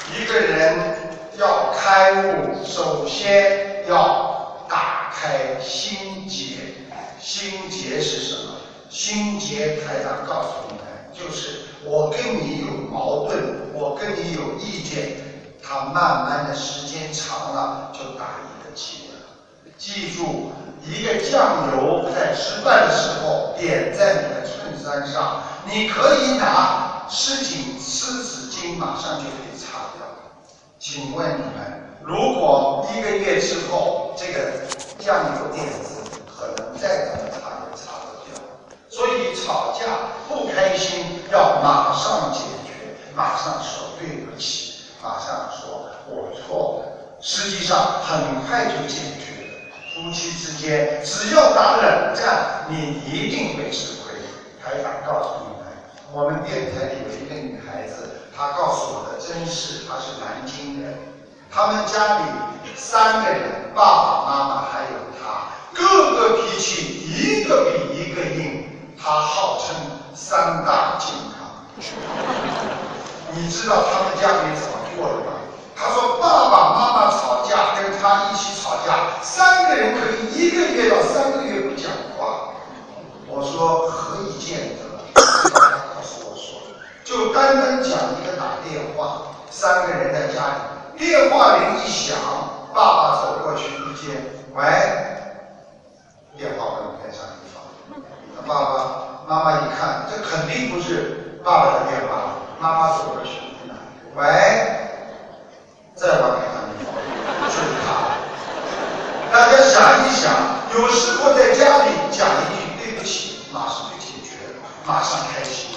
一个人要开悟，首先要打开心结。心结是什么？心结台长告诉你们，就是我跟你有矛盾，我跟你有意见，它慢慢的时间长了就打一个结了。记住，一个酱油在吃饭的时候点在你的衬衫上，你可以拿湿纸巾马上就可以擦掉。请问你们，如果1个月之后这个酱油点子可能再怎么擦也擦不掉？所以吵架不开心要马上解决，马上说对不起，马上说我错了，实际上很快就解决了。夫妻之间只要打冷战，你一定会吃亏。台长告诉你们，我们电台里有一个女孩子，她告诉我的真事，她是南京人，他们家里3个人，爸爸妈妈还有她，个个脾气一个比一个硬，她号称3大金刚。你知道他们家里怎么过的吗？他说爸爸妈妈吵架，跟他一起吵架，3个人可以1个月到3个月不讲话。我说何以见得？他告诉我说，就单单讲一个打电话，3个人在家里，电话铃一响，爸爸走过去一接，喂，电话不能开上一放。爸爸妈妈一看，这肯定不是爸爸的电话，妈妈走过去，喂，再往开上一放，就是他。大家想一想，有时候在家里讲一句对不起，马上就解决了，马上开心。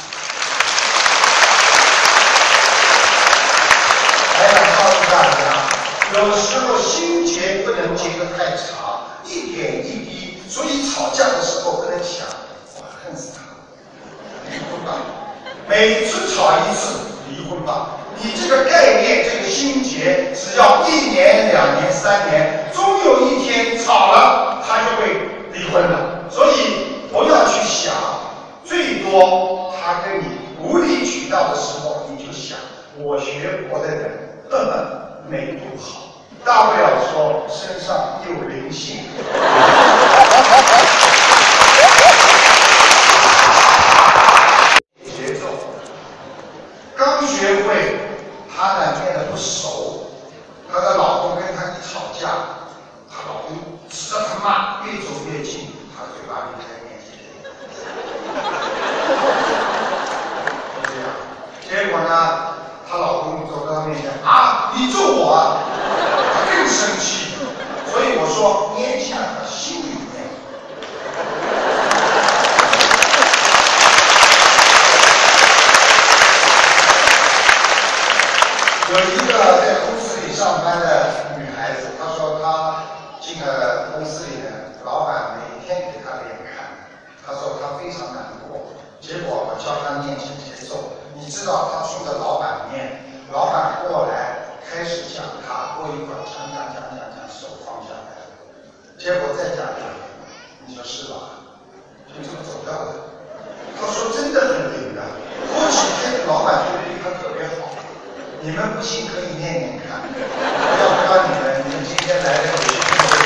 还想告诉大家，有时候心结不能结得太长，一点一滴，所以吵架的时候不能想，我恨死他，离婚吧，每次吵一次，离婚吧。你这个概念，这个心结，只要1年、2年、3年，终有一天吵了，他就会离婚了。所以不要去想，最多他跟你无理取闹的时候，你就想，我学佛的人没读好，大不了说身上有灵性。节奏刚学会，她呢念得不熟，她的老公跟她一吵架，她老公指着她骂，越走越近，她嘴巴里开念经。就这样，结果呢，她老公走到她面前啊，你揍我啊，她更生气。所以我说，念下她心里面。有一个在公司里上班的女孩子，她说她进了公司里呢，老板每天给她脸看，她说她非常难过。结果我教她念经节奏，你知道她冲着老板念，老板过来开始讲她，过一会儿讲，手放下来了，结果再讲，你说是吧？就这么走掉的。她说真的很灵的，过几天老板就对她特别好。你们不信可以念念看，要不然你们今天来的有些朋友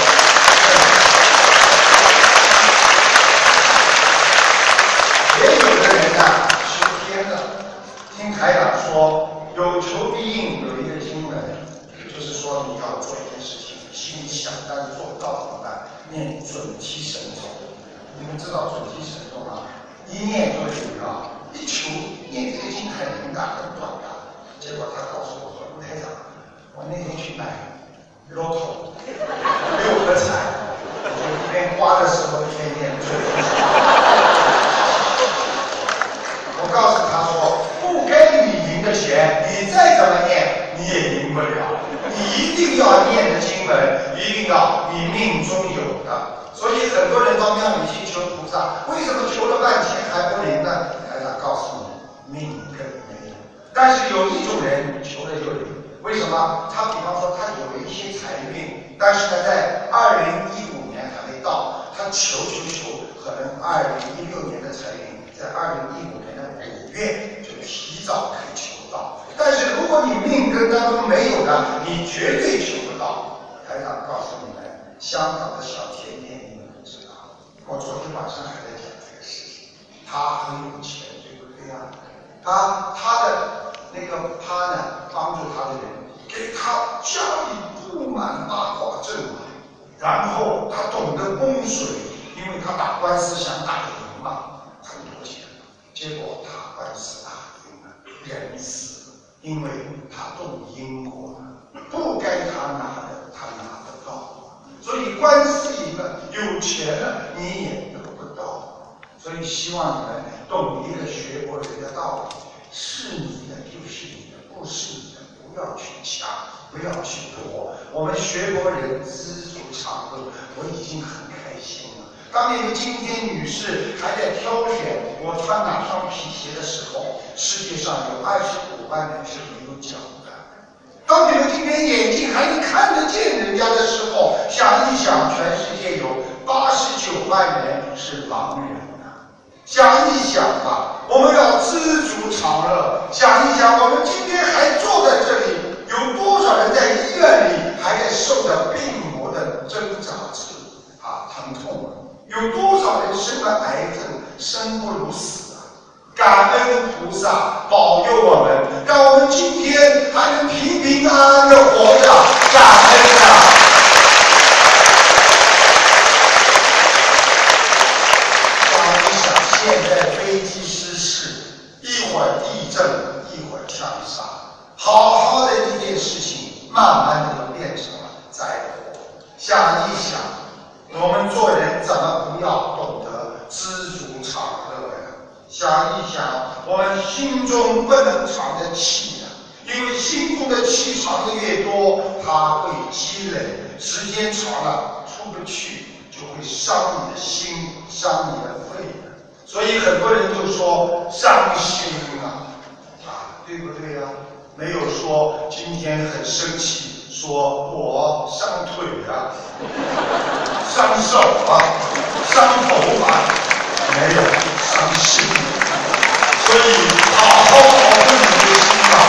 也有的人呢修偏了。听台长说，有求必应，有一个经文，就是说你要做一件事情，心里想，但是做不到怎么办？念准提神咒。你们知道准提神咒吗？一念就灵了，一求念这个经很灵的，很短的。结果他告诉我说：“台长，我那天去买 Lotto 6合彩，我一边刮的时候一边念准提神咒。”我告诉他说：“不该你赢的钱，你再怎么念你也赢不了。你一定要念的经文，一定要你命中有的。所以很多人到庙里去求菩萨，为什么求了半天还不灵呢？台长告诉你，命根没有。但是有一种人求了就灵，为什么？他比方说他有一些财运，但是呢，在2015年还没到，他求，可能2016年的财运在2015年的5月就提早可以求到。但是如果果你命根当中没有的，你绝对求不到。台长告诉你们，香港的小甜甜你们不知道，我昨天晚上还在讲这个事情。他很有钱，对不对呀？他的那个他呢，帮助他的人，给他家里布满八卦阵嘛，然后他懂得风水，因为他打官司想打赢嘛，很多钱，结果他官司打赢了，人死了，因为他动因果了，不该他拿的他拿得到，所以官司赢了，有钱了你也得不到，所以希望你们懂一个学佛人的道理，是你的就是你的，不是你的不要去抢，不要去夺。我们学佛人知足常乐，我已经很开心了。当你们今天女士还在挑选我穿哪双皮鞋的时候，世界上有25万人是没有脚的。当你们今天眼睛还能看得见人家的时候，想一想，全世界有89万人是盲人啊！想一想吧，我们要知足常乐。想一想，我们今天还坐在这里，有多少人在医院里还在受着病魔的挣扎疼痛？有多少人生了癌症，生不如死啊！感恩菩萨保佑我们，让我们今天还能平平安安的活着，感恩啊！现在飞机失事，一会儿地震，一会儿枪杀，好好的一件事情，慢慢的就变成了灾祸。想一想，我们做人怎么不要懂得知足常乐呀？想一想，我们心中不能藏着气呀，因为心中的气藏的越多，它会积累，时间长了出不去，就会伤你的心，伤你的肺。所以很多人就说伤心对不对呀？没有说今天很生气，说我伤腿啊，伤手啊，伤头发，没有伤心。所以好好保护你的心吧。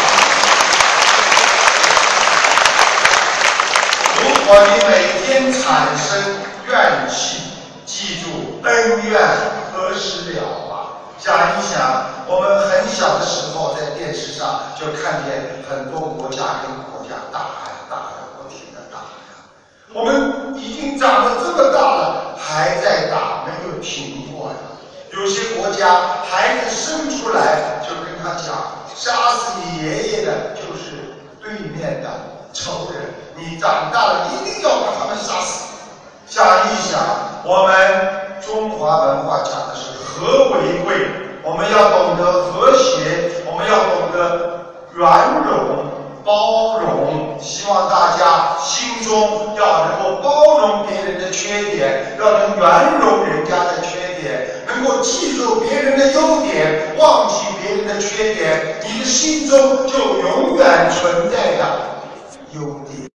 如果你每天产生怨气，记住恩怨何时了啊？想一想，我们很小的时候在电视上就看见很多国家跟国家打呀，不停的打呀。我们已经长得这么大了，还在打，没有停过呀。有些国家孩子生出来就跟他讲，杀死你爷爷的就是对面的仇人，你长大了一定要把他们杀死。想一想，我们中华文化讲的是和为贵，我们要懂得和谐，我们要懂得圆融包容，希望大家心中要能够包容别人的缺点，要能圆融人家的缺点，能够记住别人的优点，忘记别人的缺点，你的心中就永远存在着优点。